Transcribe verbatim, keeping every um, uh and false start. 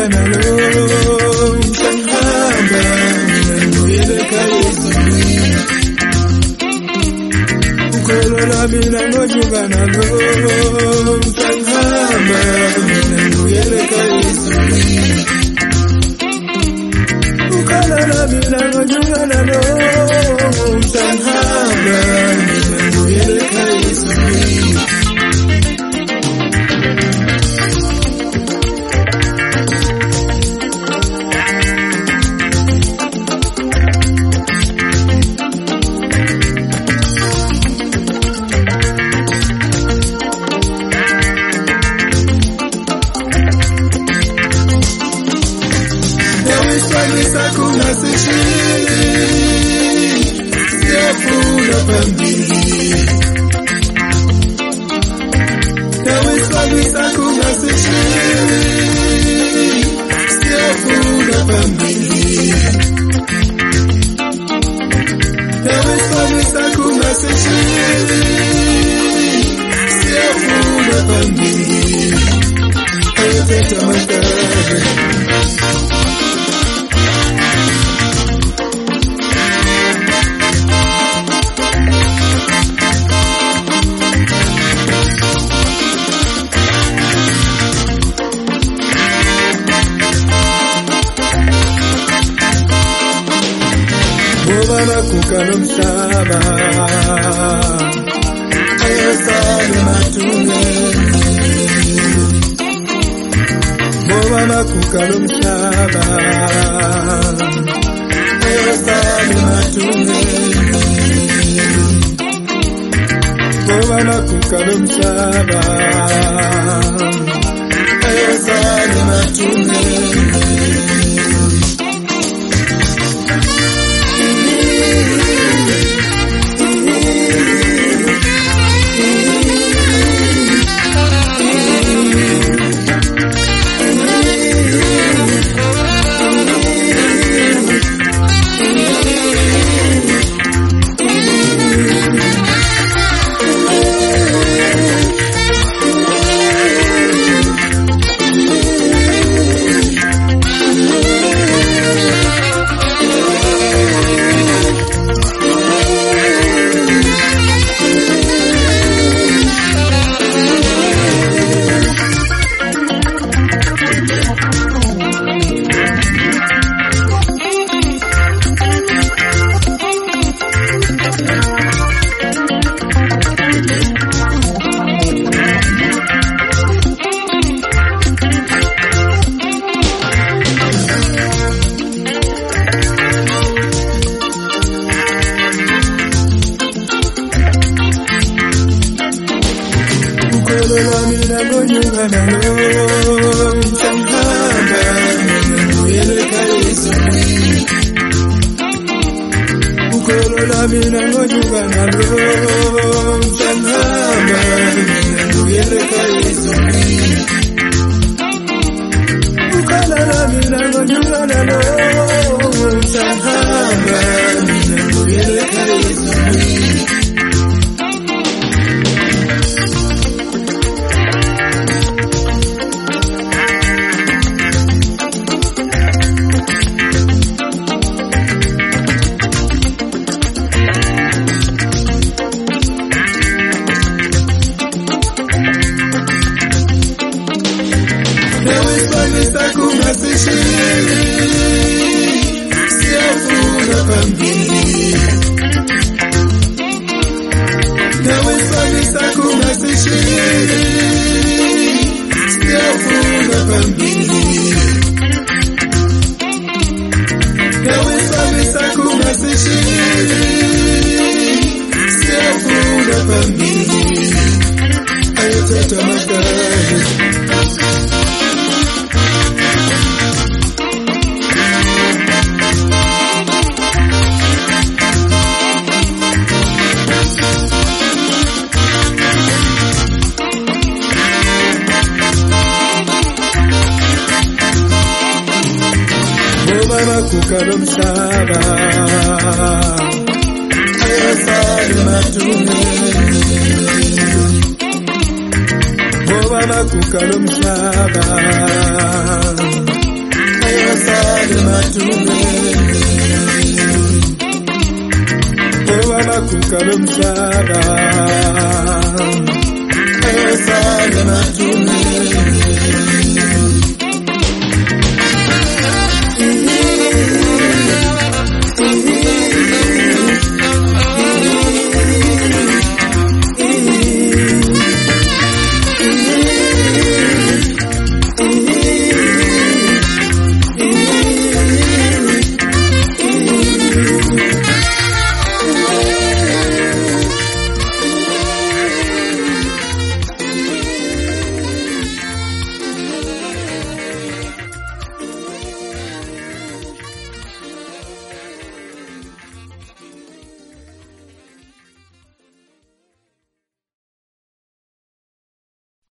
nalo msangamba nguyeleka Yesu ukolola mina ngojuga nalo msangamba nguyeleka Yesu ukolola mina ngojuga nalo msangamba nguyeleka Yesu Kuna sishi siyafuna pambili Nawe swabisa kuna sishi siyafuna pambili Nawe swabisa kuna sishi siyafuna pambili Ayoteta makabe Bobana kukalo mshaba ayasali matune Bobana kukalo mshaba ayasali matune Bobana kukalo mshaba ayasali matune Ukolola mina ngojuga nalo msangamba nguyeleka Yesu Ukolola mina ngojuga nalo msangamba nguyeleka Yesu Ukolola mina ngojuga nalo msangamba nguyeleka Yesu Kuna sishi siyafuna pambili Nawe swabisa kuna sishi siyafuna pambili Nawe swabisa kuna sishi siyafuna pambili Ayoteta makabe Bobana kukalo mshaba ayasali matune Bobana kukalo mshaba sale matume Owa makuka lomsaba